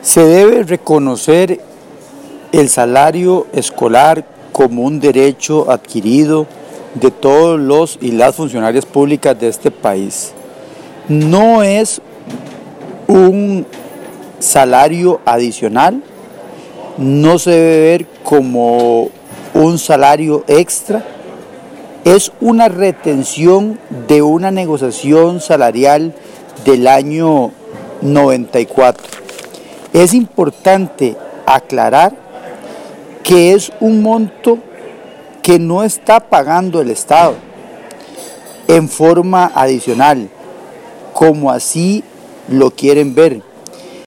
Se debe reconocer el salario escolar como un derecho adquirido de todos los y las funcionarias públicas de este país. No es un salario adicional, no se debe ver como un salario extra, es una retención de una negociación salarial del año 94. Es importante aclarar que es un monto que no está pagando el Estado en forma adicional, como así lo quieren ver.